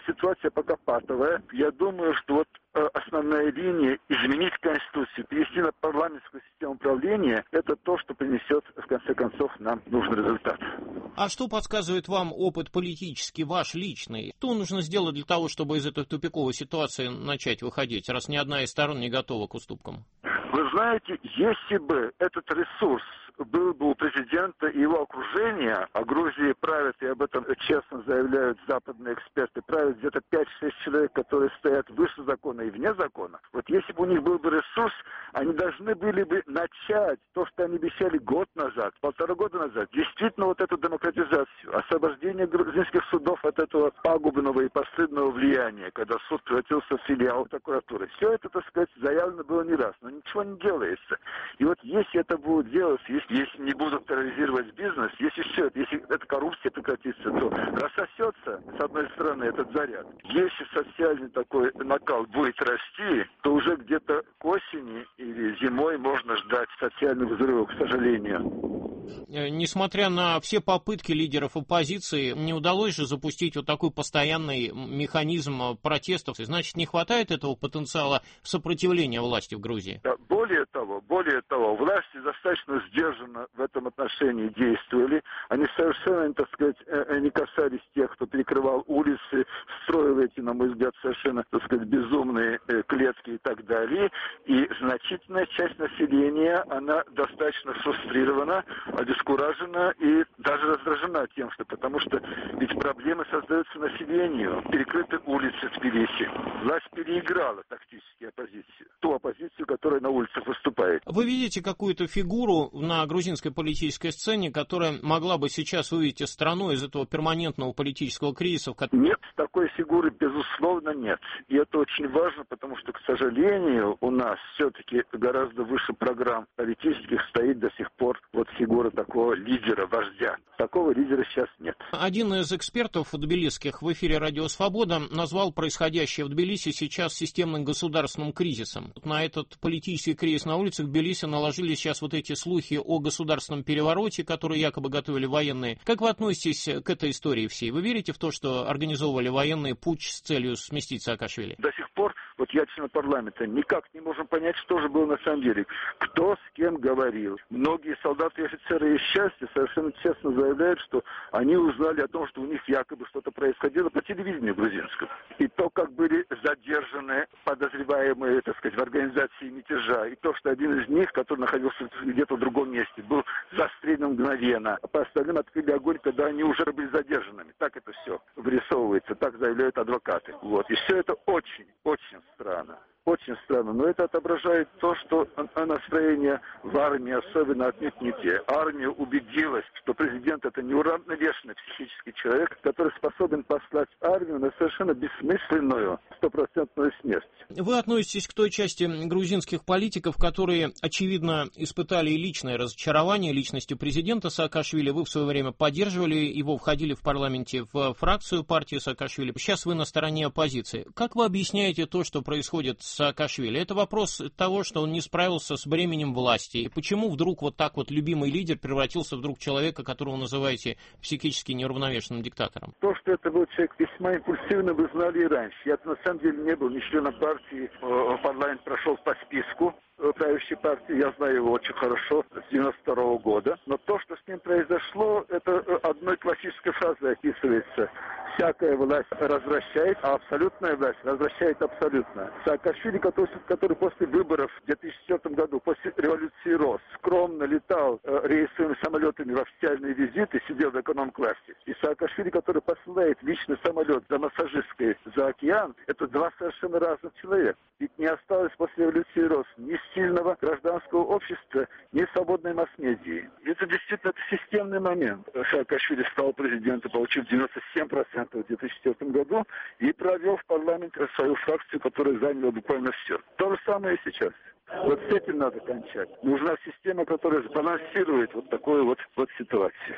ситуация пока патовая. Я думаю, что вот основная линия изменить Конституцию, перейти на парламентскую систему управления, это то, что принесет, в конце концов, нам нужный результат. А что подсказывает вам опыт политический, ваш личный? Что нужно сделать для того, чтобы из этой тупиковой ситуации начать выходить, раз ни одна из сторон не готова к уступкам? Вы знаете, если бы этот ресурс был бы у президента и его окружения, а Грузии правят, и об этом честно заявляют западные эксперты, правят где-то 5-6 человек, которые стоят выше закона и вне закона. Вот если бы у них был бы ресурс, они должны были бы начать то, что они обещали год назад, 1,5 года назад. Действительно, вот эту демократизацию, освобождение грузинских судов от этого пагубного и постыдного влияния, когда суд превратился в филиал прокуратуры. Все это, так сказать, заявлено было не раз, но ничего не делается. И вот если это будет делаться, если не будут терроризировать бизнес, если эта коррупция прекратится, то рассосется, с одной стороны, этот заряд. Если социальный такой накал будет расти, то уже где-то к осени или зимой можно ждать социальных взрывов, к сожалению. Несмотря на все попытки лидеров оппозиции, не удалось же запустить вот такой постоянный механизм протестов. Значит, не хватает этого потенциала сопротивления власти в Грузии? Да, более того, власти достаточно сдержанно в этом отношении действовали. Они совершенно, так сказать, не касались тех, кто перекрывал улицы, строил эти, на мой взгляд, совершенно, так сказать, безумные клетки и так далее. И значительная часть населения, она достаточно фрустрирована, обескуражена и даже раздражена тем, что потому что ведь проблемы создаются населению. Перекрыты улицы в Тбилиси. Власть переиграла тактически оппозицию. Ту оппозицию, которая на улицах выступает. Вы видите какую-то фигуру на грузинской политической сцене, которая могла бы сейчас вывести страну из этого перманентного политического кризиса? Нет, такой фигуры, безусловно, нет. И это очень важно, потому что, к сожалению, у нас все-таки гораздо выше программ политических стоит до сих пор вот фигура такого лидера, вождя. Такого лидера сейчас нет. Один из экспертов тбилисских в эфире «Радио Свобода» назвал происходящее в Тбилиси сейчас системным государственным кризисом. На этот политический кризис на улицах Тбилиси наложили сейчас вот эти слухи о государственном перевороте, который якобы готовили военные. Как вы относитесь к этой истории всей? Вы верите в то, что организовывали военные путч с целью сместить Саакашвили? До сих пор, вот я член парламента, никак не можем понять, что же было на самом деле. Кто с кем говорил. Многие солдаты и офицеры из части совершенно честно заявляют, что они узнали о том, что у них якобы что-то происходило по телевидению грузинскому. И то, как были задержаны подозреваемые, так сказать, в организации мятежа, и то, что один из них, который находился где-то в другом месте, был застрелен мгновенно, а по остальным открыли огонь, когда они уже были задержанными. Так это все вырисовывается, так заявляют адвокаты. Вот. И все это очень странно. Очень странно, но это отображает то, что настроение в армии особенно отнюдь не те. Армия убедилась, что президент это неуравновешенный психический человек, который способен послать армию на совершенно бессмысленную 100% смерть. Вы относитесь к той части грузинских политиков, которые, очевидно, испытали и личное разочарование личностью президента Саакашвили. Вы в свое время поддерживали его, входили в парламенте в фракцию партии Саакашвили. Сейчас вы на стороне оппозиции. Как вы объясняете то, что происходит с Саакашвили? Это вопрос того, что он не справился с бременем власти. И почему вдруг вот так вот любимый лидер превратился вдруг в человека, которого вы называете психически неуравновешенным диктатором? То, что это был человек весьма импульсивный, вы знали и раньше. Я на самом деле не был ни членом партии. Парламент прошел по списку правящей партии, я знаю его очень хорошо, с 92 года. Но то, что с ним произошло, это одной классической фразой описывается. Всякая власть развращает, а абсолютная власть развращает абсолютно. Саакашвили, который после выборов в 2004 году, после революции рос, скромно летал рейсовыми самолетами в официальные визиты, сидел в эконом-классе. И Саакашвили, который посылает личный самолет за массажисткой за океан, это два совершенно разных человека. Ведь не осталось после революции рос ни сильного гражданского общества, ни свободной масс-медии. Это действительно системный момент. Саакашвили стал президентом, получив 97% в 2004 году и провел в парламенте свою фракцию, которая заняла буквально все. То же самое и сейчас. Вот с этим надо кончать. Нужна система, которая сбалансирует вот такую вот ситуацию.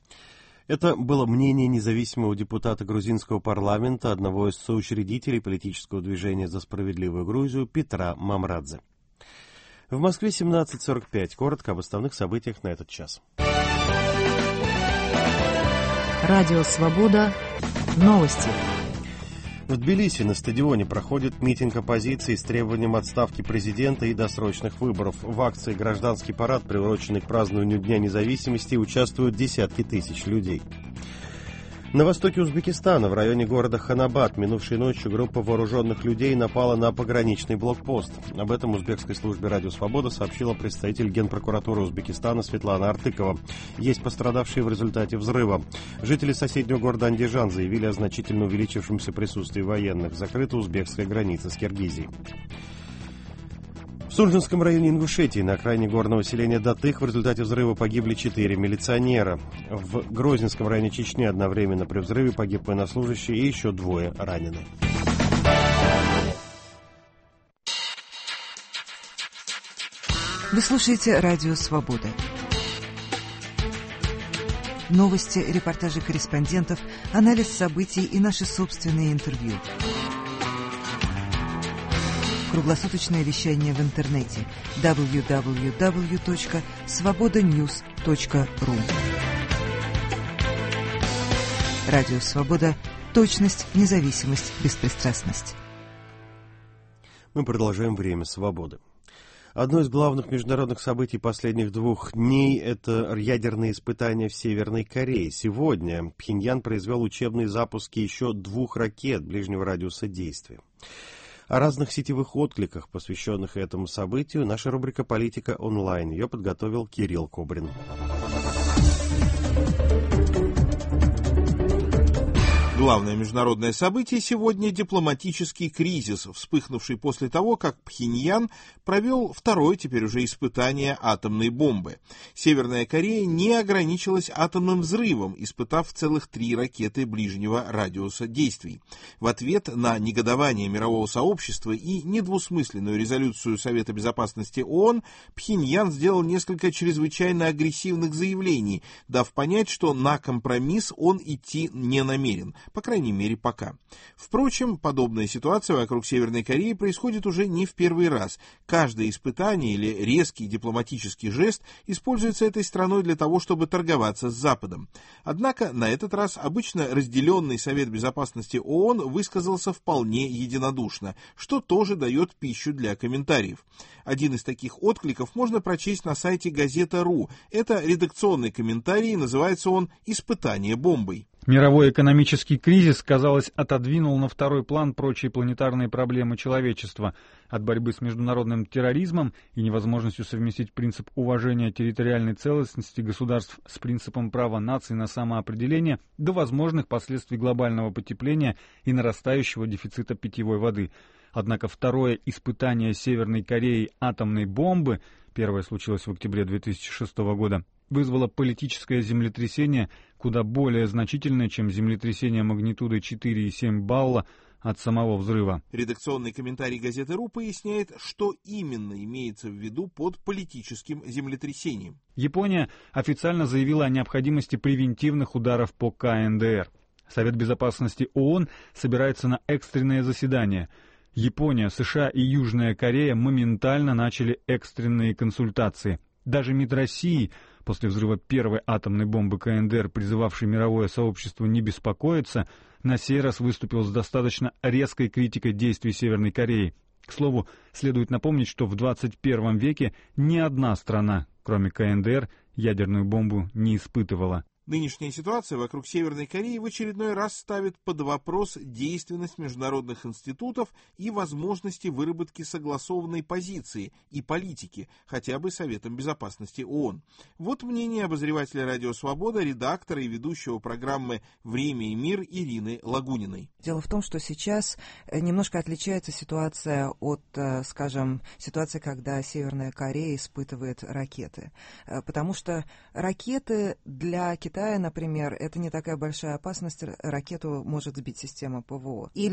Это было мнение независимого депутата грузинского парламента, одного из соучредителей политического движения «За справедливую Грузию» Петра Мамрадзе. В Москве 17:45. Коротко об основных событиях на этот час. Радио «Свобода». Новости. В Тбилиси на стадионе проходит митинг оппозиции с требованием отставки президента и досрочных выборов. В акции «Гражданский парад», приуроченный к празднованию Дня независимости, участвуют десятки тысяч людей. На востоке Узбекистана, в районе города Ханабад, минувшей ночью группа вооруженных людей напала на пограничный блокпост. Об этом узбекской службе «Радио Свобода» сообщила представитель Генпрокуратуры Узбекистана Светлана Артыкова. Есть пострадавшие в результате взрыва. Жители соседнего города Андижан заявили о значительно увеличившемся присутствии военных. Закрыта узбекская граница с Киргизией. В Сунжинском районе Ингушетии, на окраине горного селения Датых, в результате взрыва погибли 4 милиционера. В Грозненском районе Чечни одновременно при взрыве погиб военнослужащий и еще 2 ранены. Вы слушаете «Радио Свобода». Новости, репортажи корреспондентов, анализ событий и наши собственные интервью. Круглосуточное вещание в интернете www.svobodanews.ru. Радио Свобода. Точность, независимость, беспристрастность. Мы продолжаем время свободы. Одно из главных международных событий последних 2 дней – это ядерные испытания в Северной Корее. Сегодня Пхеньян произвел учебные запуски еще 2 ракет ближнего радиуса действия. О разных сетевых откликах, посвященных этому событию, наша рубрика «Политика онлайн». Ее подготовил Кирилл Кобрин. Главное международное событие сегодня – дипломатический кризис, вспыхнувший после того, как Пхеньян провел 2-е теперь уже испытание атомной бомбы. Северная Корея не ограничилась атомным взрывом, испытав целых 3 ракеты ближнего радиуса действий. В ответ на негодование мирового сообщества и недвусмысленную резолюцию Совета Безопасности ООН, Пхеньян сделал несколько чрезвычайно агрессивных заявлений, дав понять, что на компромисс он идти не намерен. По крайней мере, пока. Впрочем, подобная ситуация вокруг Северной Кореи происходит уже не в первый раз. Каждое испытание или резкий дипломатический жест используется этой страной для того, чтобы торговаться с Западом. Однако на этот раз обычно разделенный Совет Безопасности ООН высказался вполне единодушно, что тоже дает пищу для комментариев. Один из таких откликов можно прочесть на сайте Газета.ру. Это редакционный комментарий, называется он «Испытание бомбой». Мировой экономический кризис, казалось, отодвинул на 2-й план прочие планетарные проблемы человечества, от борьбы с международным терроризмом и невозможностью совместить принцип уважения территориальной целостности государств с принципом права наций на самоопределение до возможных последствий глобального потепления и нарастающего дефицита питьевой воды. Однако 2-е испытание Северной Кореи атомной бомбы, первое случилось в октябре 2006 года, вызвало политическое землетрясение, куда более значительное, чем землетрясение магнитудой 4,7 балла от самого взрыва. Редакционный комментарий Газеты.ру поясняет, что именно имеется в виду под политическим землетрясением. Япония официально заявила о необходимости превентивных ударов по КНДР. Совет Безопасности ООН собирается на экстренное заседание. Япония, США и Южная Корея моментально начали экстренные консультации. Даже МИД России, после взрыва 1-й атомной бомбы КНДР, призывавший мировое сообщество не беспокоиться, на сей раз выступил с достаточно резкой критикой действий Северной Кореи. К слову, следует напомнить, что в 21 веке ни одна страна, кроме КНДР, ядерную бомбу не испытывала. Нынешняя ситуация вокруг Северной Кореи в очередной раз ставит под вопрос действенность международных институтов и возможности выработки согласованной позиции и политики, хотя бы Советом Безопасности ООН. Вот мнение обозревателя «Радио Свобода», редактора и ведущего программы «Время и мир» Ирины Лагуниной. Дело в том, что сейчас немножко отличается ситуация от, скажем, ситуации, когда Северная Корея испытывает ракеты. Потому что ракеты для Китая, например, это не такая большая опасность, ракету может сбить система ПВО. Или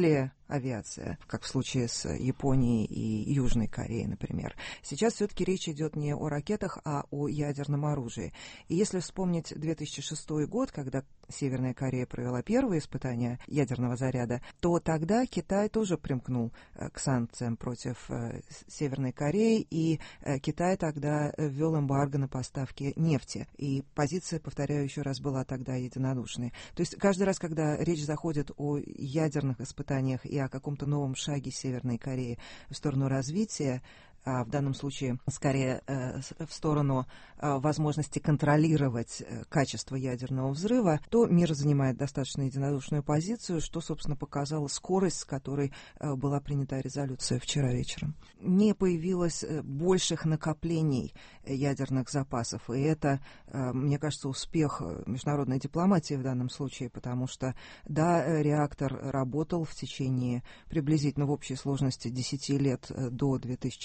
авиация, как в случае с Японией и Южной Кореей, например. Сейчас все-таки речь идет не о ракетах, а о ядерном оружии. И если вспомнить 2006 год, когда Северная Корея провела первые испытания ядерного заряда, то тогда Китай тоже примкнул к санкциям против Северной Кореи, и Китай тогда ввел эмбарго на поставки нефти. И позиция, повторяю еще раз, была тогда единодушной. То есть каждый раз, когда речь заходит о ядерных испытаниях и о каком-то новом шаге Северной Кореи в сторону развития, а в данном случае скорее в сторону возможности контролировать качество ядерного взрыва, то мир занимает достаточно единодушную позицию, что, собственно, показала скорость, с которой была принята резолюция вчера вечером. Не появилось больших накоплений ядерных запасов, и это, мне кажется, успех международной дипломатии в данном случае, потому что, да, реактор работал в течение приблизительно в общей сложности 10 лет до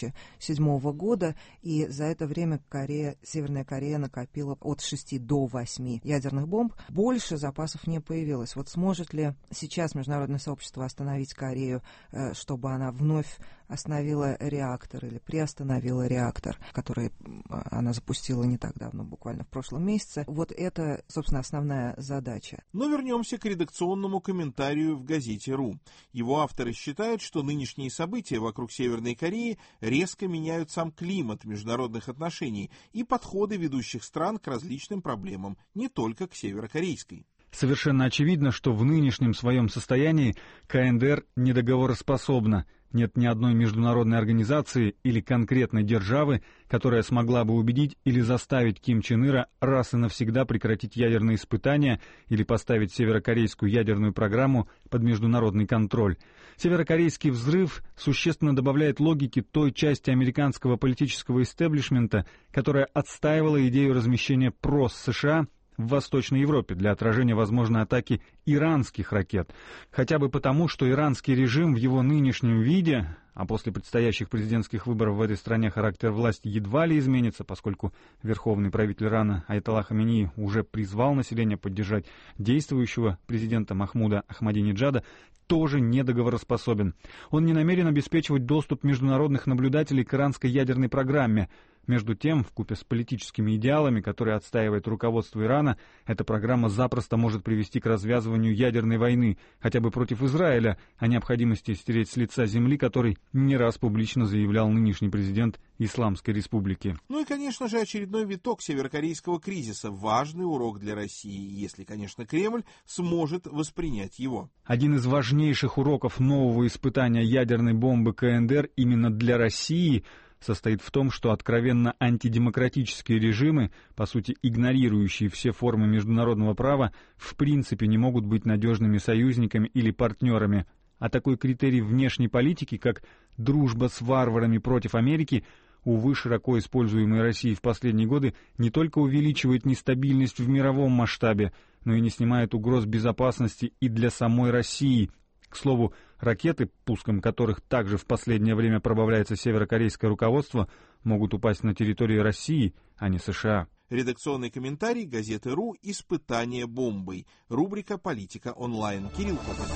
2007 года, и за это время Северная Корея накопила от 6 до 8 ядерных бомб. Больше запасов не появилось. Вот сможет ли сейчас международное сообщество остановить Корею, чтобы она вновь остановила реактор или приостановила реактор, который она запустила не так давно, буквально в прошлом месяце? Вот это, собственно, основная задача. Но вернемся к редакционному комментарию в газете «Ру». Его авторы считают, что нынешние события вокруг Северной Кореи резко меняют сам климат международных отношений и подходы ведущих стран к различным проблемам, не только к северокорейской. Совершенно очевидно, что в нынешнем своем состоянии КНДР недоговороспособна. Нет ни одной международной организации или конкретной державы, которая смогла бы убедить или заставить Ким Чен Ира раз и навсегда прекратить ядерные испытания или поставить северокорейскую ядерную программу под международный контроль. Северокорейский взрыв существенно добавляет логики той части американского политического истеблишмента, которая отстаивала идею размещения ПРОС США в Восточной Европе для отражения возможной атаки иранских ракет. Хотя бы потому, что иранский режим в его нынешнем виде, а после предстоящих президентских выборов в этой стране характер власти едва ли изменится, поскольку верховный правитель Ирана Аятолла Хаминеи уже призвал население поддержать действующего президента Махмуда Ахмадинеджада, тоже недоговороспособен. Он не намерен обеспечивать доступ международных наблюдателей к иранской ядерной программе. Между тем, вкупе с политическими идеалами, которые отстаивает руководство Ирана, эта программа запросто может привести к развязыванию ядерной войны, хотя бы против Израиля, о необходимости стереть с лица земли, который не раз публично заявлял нынешний президент Исламской Республики. Ну и, конечно же, очередной виток северокорейского кризиса. Важный урок для России, если, конечно, Кремль сможет воспринять его. Один из важнейших уроков нового испытания ядерной бомбы КНДР именно для России состоит в том, что откровенно антидемократические режимы, по сути игнорирующие все формы международного права, в принципе не могут быть надежными союзниками или партнерами. А такой критерий внешней политики, как дружба с варварами против Америки, увы, широко используемый Россией в последние годы, не только увеличивает нестабильность в мировом масштабе, но и не снимает угроз безопасности и для самой России. К слову, ракеты, пуском которых также в последнее время пробавляется северокорейское руководство, могут упасть на территории России, а не США. Редакционный комментарий газеты «Ру» «Испытание бомбой». Рубрика «Политика онлайн». Кирилл Копыль.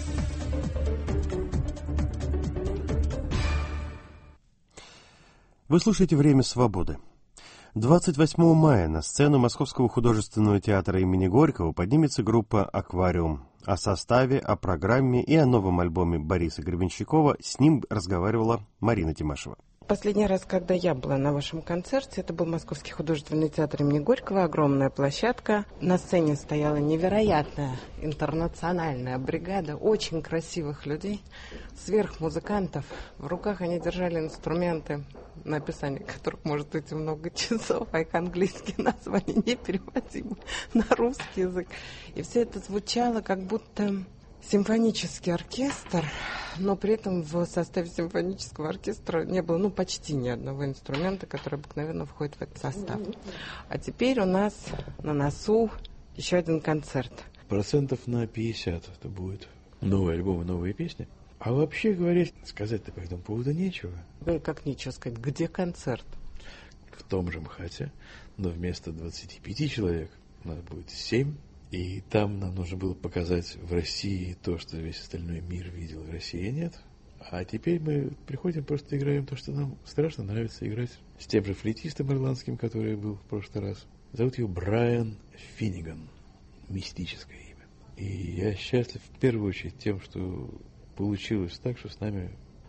Вы слушаете «Время свободы». 28 мая на сцену Московского художественного театра имени Горького поднимется группа «Аквариум». О составе, о программе и о новом альбоме Бориса Гребенщикова с ним разговаривала Марина Тимашева. Последний раз, когда я была на вашем концерте, это был Московский художественный театр имени Горького, огромная площадка. На сцене стояла невероятная интернациональная бригада очень красивых людей, сверхмузыкантов. В руках они держали инструменты, написание которых может идти много часов, а их английские названия непереводимы на русский язык. И все это звучало как будто симфонический оркестр, но при этом в составе симфонического оркестра не было, почти ни одного инструмента, который обыкновенно входит в этот состав. А теперь у нас на носу еще один концерт. Процентов на 50 это будет. Новый альбом и новые песни. А вообще говоря, сказать-то по этому поводу нечего. Как нечего сказать? Где концерт? В том же МХАТе, но вместо 25 человек у нас будет 7 И там нам нужно было показать в России то, что весь остальной мир видел, в России нет. А теперь мы приходим, просто играем то, что нам страшно нравится играть. С тем же флейтистом ирландским, который был в прошлый раз. Зовут его Брайан Финниган. Мистическое имя. И я счастлив в первую очередь тем, что получилось так, что с нами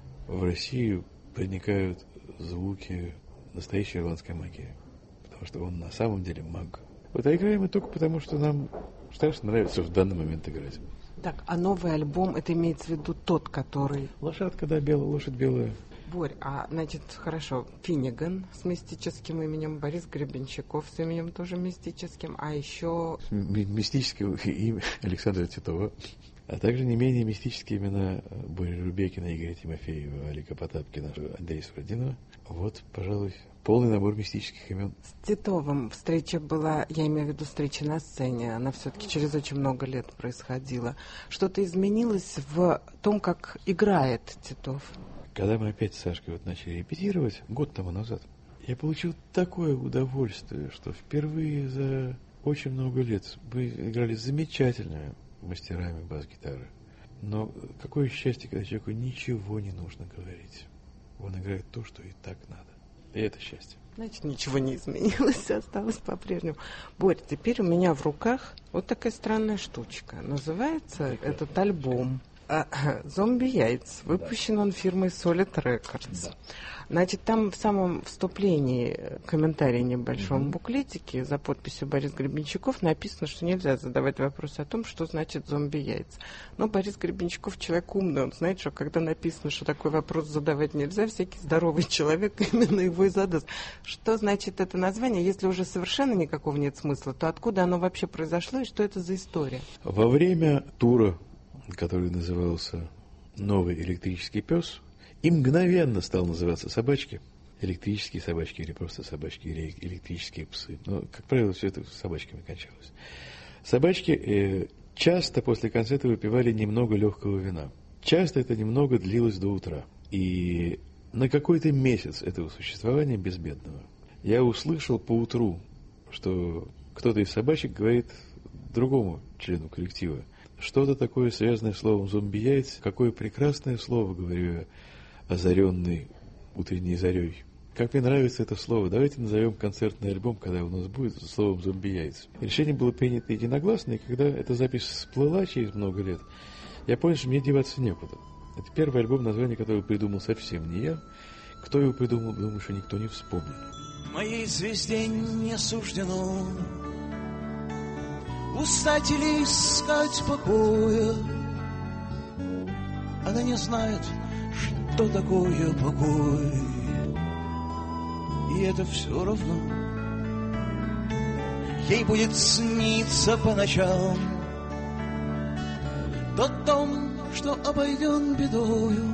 в Россию проникают звуки настоящей ирландской магии. Потому что он на самом деле маг. Вот, а играем мы только потому, что нам страшно нравится в данный момент играть. Так, а новый альбом, это имеется в виду тот, который... Лошадка, да, белая, лошадь белая. Борь, значит, хорошо, Финниган с мистическим именем, Борис Гребенщиков с именем тоже мистическим, а еще... Мистическое имя Александра Титова, а также не менее мистические имена Бори Рубекина, Игоря Тимофеева, Алика Потапкина, Андрея Суродинова. Вот, пожалуй, полный набор мистических имен. С Титовым встреча была, я имею в виду встреча на сцене, она все-таки через очень много лет происходила. Что-то изменилось в том, как играет Титов? Когда мы опять с Сашкой начали репетировать, год тому назад, я получил такое удовольствие, что впервые за очень много лет мы играли с замечательными мастерами бас-гитары. Но какое счастье, когда человеку ничего не нужно говорить. Он играет то, что и так надо. И это счастье. Значит, ничего не изменилось, осталось по-прежнему. Борь, теперь у меня в руках вот такая странная штучка. Называется этот альбом «Зомби Яйц». Выпущен он фирмой Solid Records. Да. Значит, там в самом вступлении комментарий небольшом буклетике за подписью Борис Гребенщиков написано, что нельзя задавать вопрос о том, что значит зомби яйца. Но Борис Гребенщиков человек умный, он знает, что когда написано, что такой вопрос задавать нельзя, всякий здоровый человек именно его и задаст. Что значит это название? Если уже совершенно никакого нет смысла, то откуда оно вообще произошло и что это за история? Во время тура, который назывался «Новый электрический пес», и мгновенно стал называться «Собачки». Электрические собачки или просто собачки, или электрические псы. Но, как правило, все это собачками кончалось. Собачки часто после концерта выпивали немного легкого вина. Часто это немного длилось до утра. И на какой-то месяц этого существования безбедного я услышал поутру, что кто-то из собачек говорит другому члену коллектива что-то такое, связанное с словом «зомби-яйц». Какое прекрасное слово, говорю я, озаренный утренней зарей. Как мне нравится это слово. Давайте назовем концертный альбом, когда у нас будет, словом «зомби-яйц». Решение было принято единогласно, и когда эта запись всплыла через много лет, я понял, что мне деваться некуда. Это первый альбом, название которого придумал совсем не я. Кто его придумал, думаю, что никто не вспомнит. Моей звезде не суждено устать или искать покоя. Она не знает, что такое покой, и это все равно. Ей будет сниться по ночам тот дом, что обойден бедою,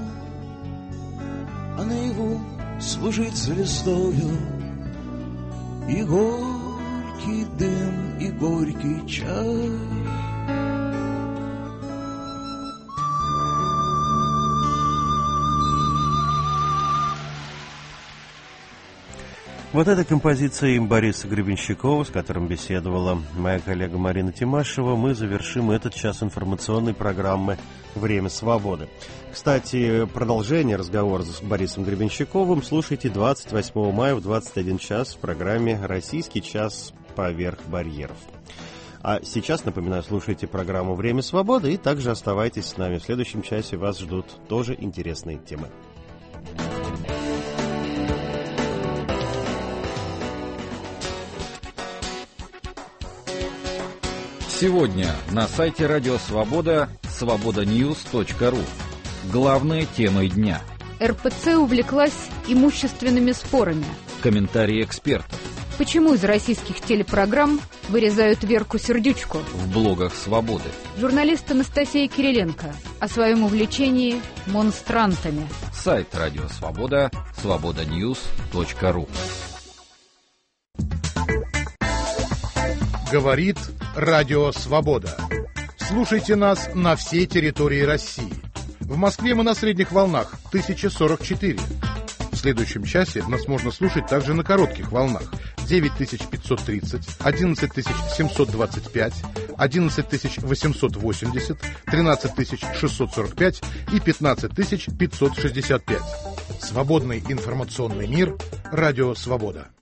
а наяву служить звездою. И горький дым, и горький чай. Вот этой композицией Бориса Гребенщикова, с которым беседовала моя коллега Марина Тимашева, мы завершим этот час информационной программы «Время свободы». Кстати, продолжение разговора с Борисом Гребенщиковым слушайте 28 мая в 21 час в программе «Российский час поверх барьеров». А сейчас, напоминаю, слушайте программу «Время свободы» и также оставайтесь с нами. В следующем часе вас ждут тоже интересные темы. Сегодня на сайте Радио Свобода свободаньюз.ру. Главные темы дня. РПЦ увлеклась имущественными спорами. Комментарии экспертов. Почему из российских телепрограмм вырезают Верку Сердючку? В блогах Свободы. Журналист Анастасия Кириленко о своем увлечении монстрантами. Сайт Радио Свобода свободаньюз.ру. Говорит Радио Свобода. Слушайте нас на всей территории России. В Москве мы на средних волнах 1044. В следующем часе нас можно слушать также на коротких волнах 9530, 11725, 11 880, 13 645 и 15 565. Свободный информационный мир. Радио «Свобода».